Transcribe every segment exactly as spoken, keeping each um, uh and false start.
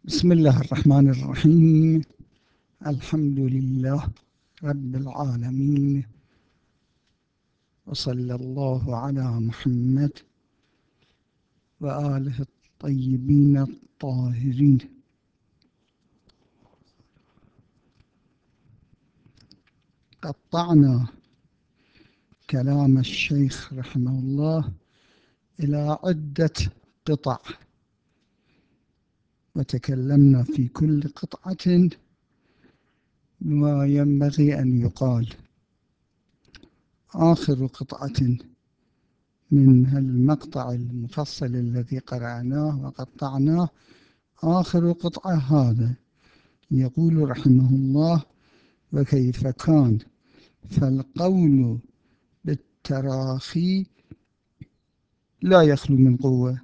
بسم الله الرحمن الرحيم. الحمد لله رب العالمين، وصلى الله على محمد وآله الطيبين الطاهرين. قطعنا كلام الشيخ رحمه الله إلى عدة قطع، وتكلمنا في كل قطعة بما ينبغي أن يقال. آخر قطعة من المقطع المفصل الذي قرأناه وقطعناه آخر قطعة هذا، يقول رحمه الله: وكيف كان فالقول بالتراخي لا يخلو من قوة.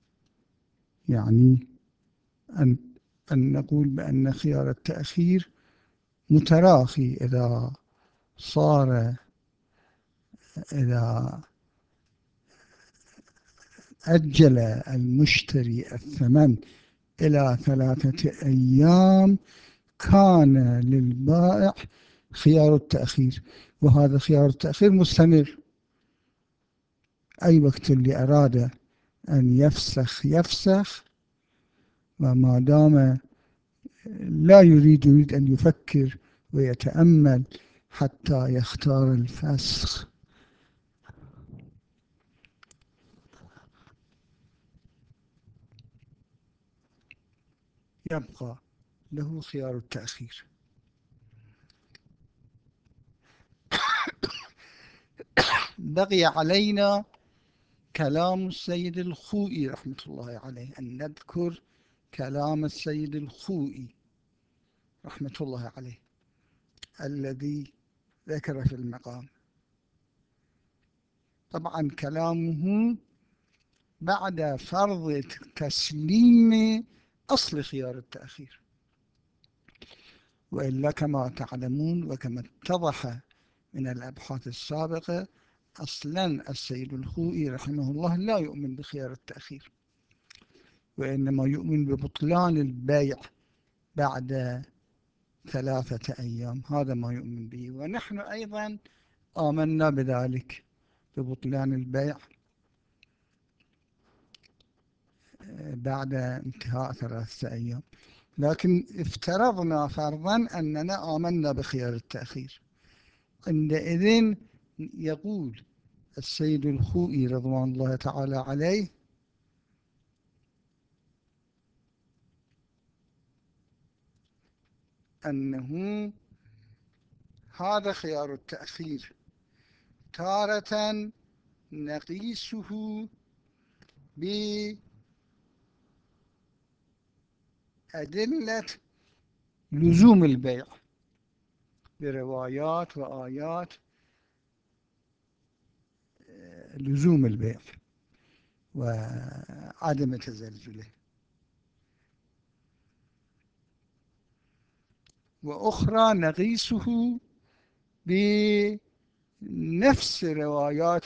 يعني أن, أن نقول بأن خيار التأخير متراخي إذا صار إذا أجل المشتري الثمن إلى ثلاثة أيام كان للبائع خيار التأخير، وهذا خيار التأخير مستمر. أي وقت اللي أراد أن يفسخ يفسخ، وما دام لا يريد يريد أن يفكر ويتأمل حتى يختار الفسخ، يبقى له خيار التأخير. بقي علينا كلام السيد الخوئي رحمة الله عليه، أن نذكر كلام السيد الخوئي رحمة الله عليه الذي ذكر في المقام. طبعا كلامه بعد فرض تسليم أصل خيار التأخير، وإلا كما تعلمون وكما اتضح من الأبحاث السابقة، أصلا السيد الخوئي رحمه الله لا يؤمن بخيار التأخير، وإنما يؤمن ببطلان البيع بعد ثلاثة أيام. هذا ما يؤمن به، ونحن أيضا آمنا بذلك، ببطلان البيع بعد انتهاء ثلاثة أيام. لكن افترضنا فرضا أننا آمنا بخيار التأخير، عندئذ يقول السيد الخوئي رضوان الله تعالى عليه: أنه هذا خيار التأخير تارة نقيسه بأدلة لزوم البيع، بروايات وآيات لزوم البيع وعدم تزلزله، وأخرى نقيسه بنفس روايات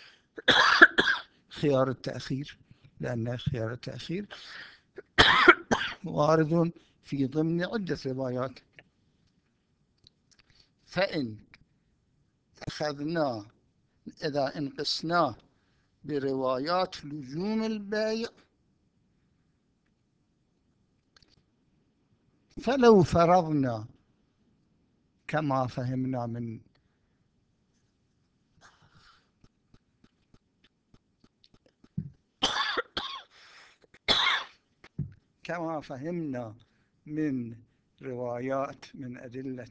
خيار التأخير، لأن خيار التأخير وارد في ضمن عدة روايات. فإن أخذناه إذا انقسناه بروايات لزوم البيع، فلو فرضنا كما فهمنا من كما فهمنا من روايات من أدلة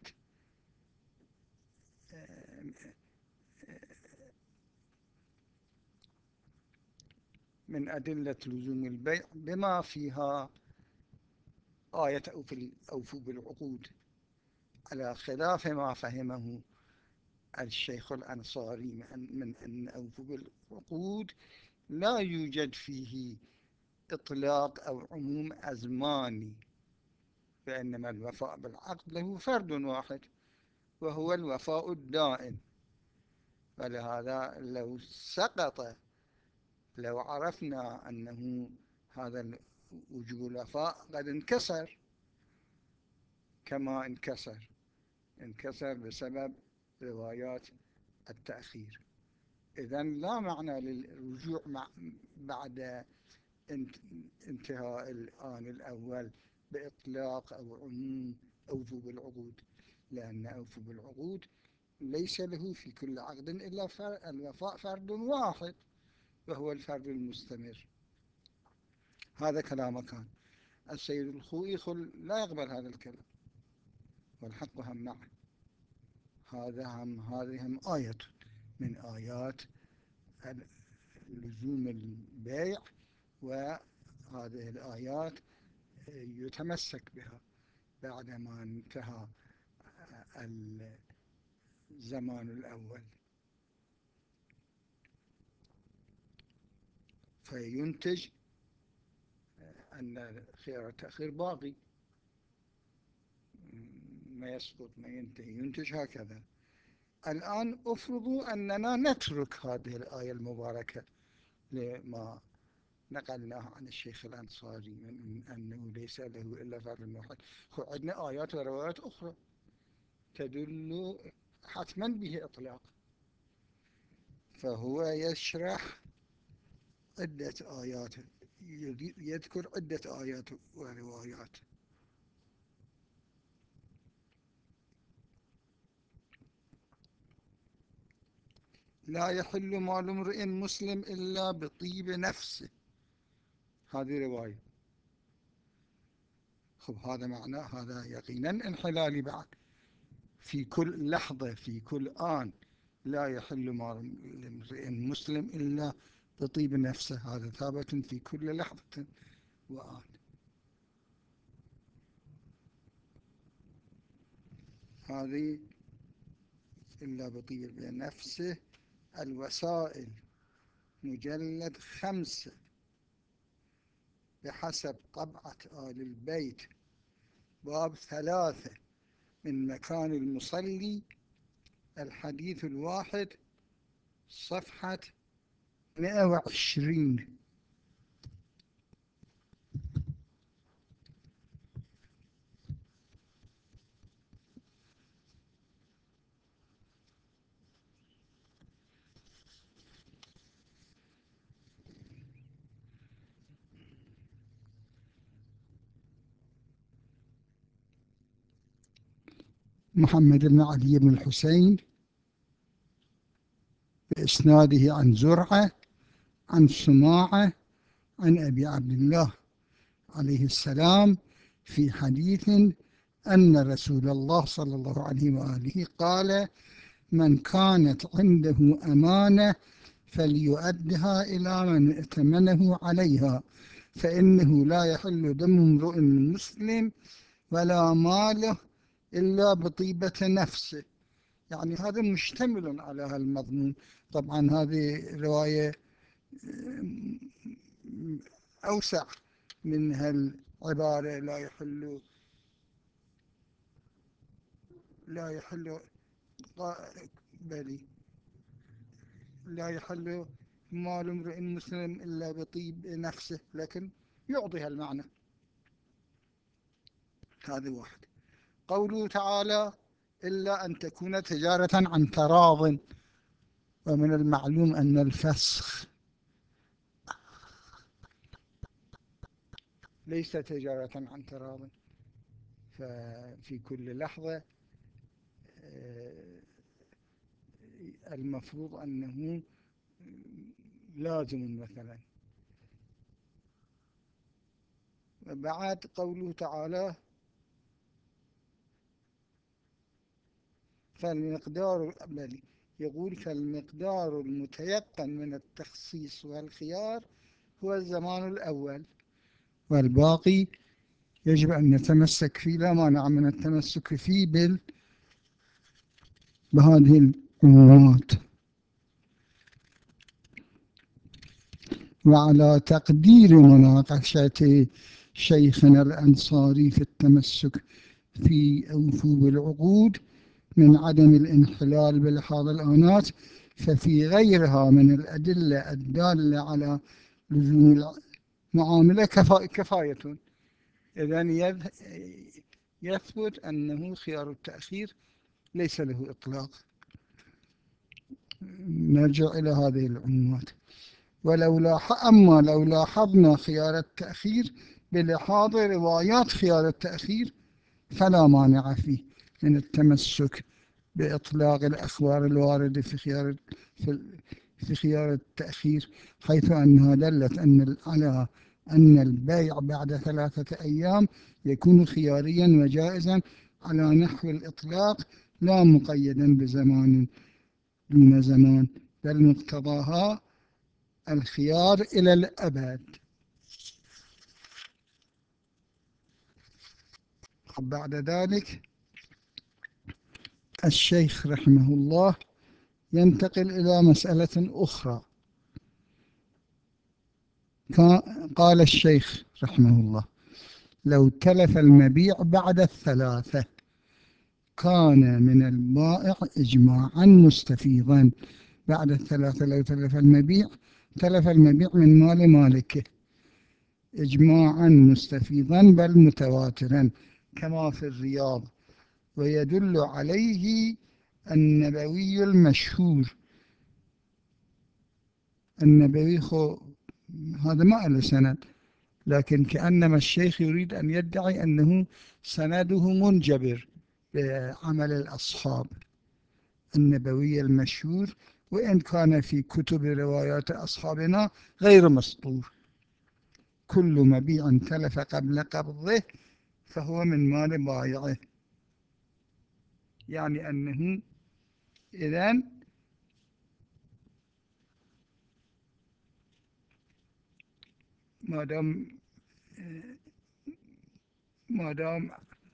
من أدلة لزوم البيع بما فيها آية أوفوا بالعقود، على خلاف ما فهمه الشيخ الأنصاري من أن أوفوا بالعقود لا يوجد فيه إطلاق أو عموم أزماني، فإنما الوفاء بالعقد له فرد واحد وهو الوفاء الدائم. ولهذا لو سقط لو عرفنا أنه هذا وجوب الوفاء قد انكسر، كما انكسر انكسر بسبب روايات التأخير. إذن لا معنى للرجوع مع بعد انتهاء الآن الأول بإطلاق أو عموم أوفوا بالعقود، لأن أوفوا بالعقود ليس له في كل عقد إلا الوفاء فرد واحد وهو الفرد المستمر. هذا كلام كان السيد الخوئي لا يقبل هذا الكلام، والحق هم معه. هذا هم هذه هم آية من آيات لزوم البيع، وهذه الآيات يتمسك بها بعدما انتهى الزمان الأول، فينتج أن خيار التأخير باقي، ما يسقط ما ينتهي، ينتج هكذا. الآن أفرضوا أننا نترك هذه الآية المباركة لما نقلناه عن الشيخ الأنصاري من أنه ليس له إلا فرد واحد. عندنا آيات وروايات أخرى تدل حتما به إطلاق، فهو يشرح عدة آيات، يذكر عدة آيات وروايات. لا يحل مال امرئ مسلم إلا بطيب نفسه، هذه رواية. خب هذا معناه هذا يقينا انحلالي بعد، في كل لحظة في كل آن لا يحل مال امرئ مسلم إلا بطيب نفسه، هذا ثابت في كل لحظة وآن. هذه إلا بطيب نفسه. الوسائل مجلد خمسة بحسب طبعة آل البيت، باب ثلاثة من مكان المصلي، الحديث الواحد، صفحة مئة وعشرين. محمد بن علي بن الحسين بإسناده عن زرعة عن سماعة عن أبي عبد الله عليه السلام في حديث أن رسول الله صلى الله عليه وآله قال: من كانت عنده أمانة فليؤدها إلى من ائتمنه عليها، فإنه لا يحل دم امرئ مسلم ولا ماله إلا بطيبة نفسه. يعني هذا مشتمل على هالمضمون. طبعا هذه رواية أوسع من هالعبارة لا يحل لا يحل بلي لا يحل مال امرئ مسلم إلا بطيب نفسه، لكن يعطي هالمعنى. هذا واحد. قوله تعالى: إلا أن تكون تجارة عن تراض، ومن المعلوم أن الفسخ ليس تجارة عن تراض، ففي كل لحظة المفروض أنه لازم مثلا. بعد قوله تعالى: فالمقدار بل يقول فالمقدار المتيقن من التخصيص والخيار هو الزمان الأول، والباقي يجب أن نتمسك فيه، لا مانع من التمسك فيه بال بهذه العمومات. وعلى تقدير مناقشة شيخنا الأنصاري في التمسك في أوفوا بالعقود من عدم الانحلال بلحاظ الآنات، ففي غيرها من الأدلة الدالة على لزوم معاملة كفا كفاية. إذن يثبت أنه خيار التأخير ليس له إطلاق. نرجع إلى هذه العمومات. ولو لاح... أما لو لاحظنا خيار التأخير بلحاظ روايات خيار التأخير فلا مانع فيه من التمسك بإطلاق الأخبار الواردة في خيار في, في خيار التأخير، حيث أنها دلت أن على أن البيع بعد ثلاثة أيام يكون خياريا وجائزا على نحو الإطلاق لا مقيدا بزمان دون زمان، بل مقتضاها الخيار إلى الأبد. بعد ذلك الشيخ رحمه الله ينتقل إلى مسألة أخرى. قال الشيخ رحمه الله: لو تلف المبيع بعد الثلاثة كان من البائع إجماعا مستفيضا. بعد الثلاثة لو تلف المبيع تلف المبيع من مال مالكه إجماعا مستفيضا بل متواترا كما في الرياض، ويدل عليه النبوي المشهور. النبوي خو هذا ما له سند، لكن كأنما الشيخ يريد أن يدعي أنه سنده منجبر بعمل الأصحاب. النبوي المشهور وإن كان في كتب روايات أصحابنا غير مسطور: كل مبيع تلف قبل قبضه فهو من مال بائعه. يعني أنه إذن ما دام ما دام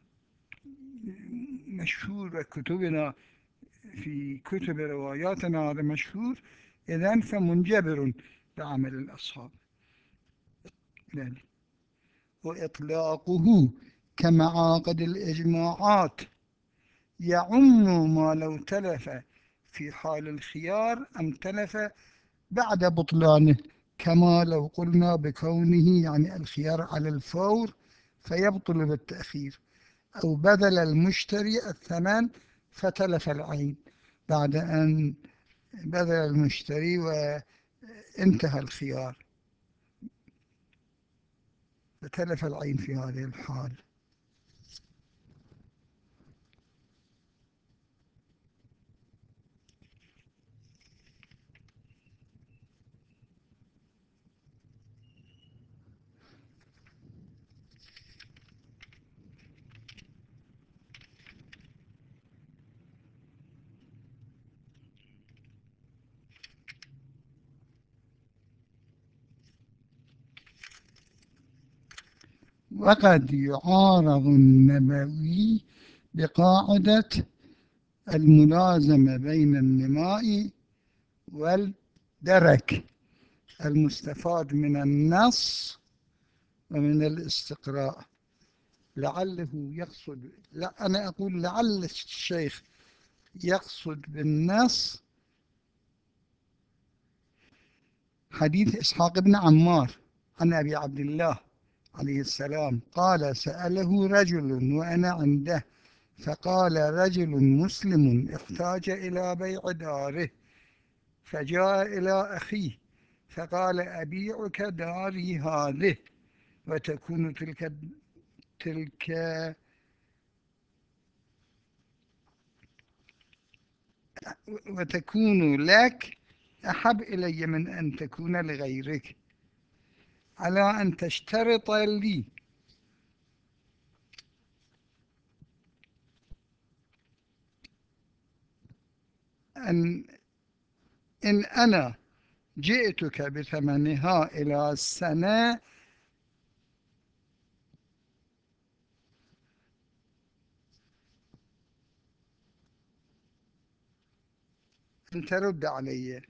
مشهور كتبنا في كتب رواياتنا هذا مشهور، إذن فمنجبر بعمل الأصحاب. يعني وإطلاقه كمعاقد الإجماعات يعم ما لو تلف في حال الخيار أم تلف بعد بطلانه، كما لو قلنا بكونه يعني الخيار على الفور فيبطل بالتأخير، أو بذل المشتري الثمن فتلف العين بعد أن بذل المشتري وانتهى الخيار فتلف العين في هذه الحال. وقد يعارض النبوي بقاعدة الملازمة بين النماء والدرك المستفاد من النص ومن الاستقراء. لعله يقصد، لا أنا أقول لعل الشيخ يقصد بالنص حديث إسحاق بن عمار عن أبي عبد الله عليه السلام قال: سأله رجل وأنا عنده فقال: رجل مسلم احتاج إلى بيع داره فجاء إلى أخيه فقال: أبيعك داري هذه وتكون تلك تلك وتكون لك أحب إلي من أن تكون لغيرك، على أن تشترط لي أن إن أنا جئتك بثمنها إلى السنة أن ترد علي.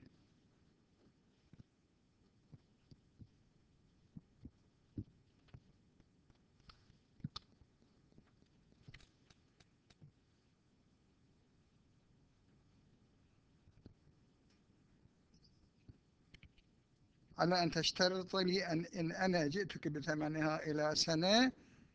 على أن تشترط لي أن إن أنا جئتك بثمنها إلى سنة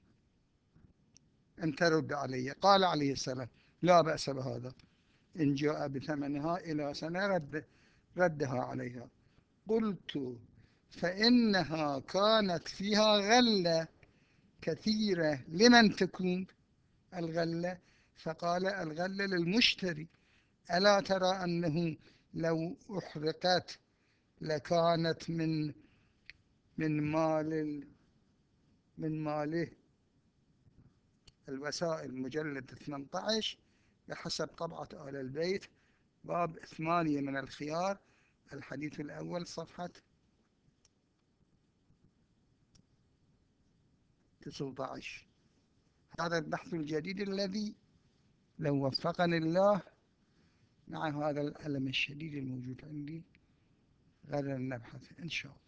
أن ترد علي. قال عليه السلام لا بأس بهذا، إن جاء بثمنها إلى سنة رد ردها عليها. قلت فإنها كانت فيها غلة كثيرة، لمن تكون الغلة؟ فقال الغلة للمشتري. ألا ترى أنه لو أحرقت لكانت من من مال من ماله الوسائل مجلد ثمانية عشر بحسب طبعة آل البيت باب ثمانية من الخيار الحديث الأول صفحة تسعة عشر. هذا البحث الجديد الذي لو وفقني الله مع هذا الألم الشديد الموجود عندي غدا نبحث إن شاء الله.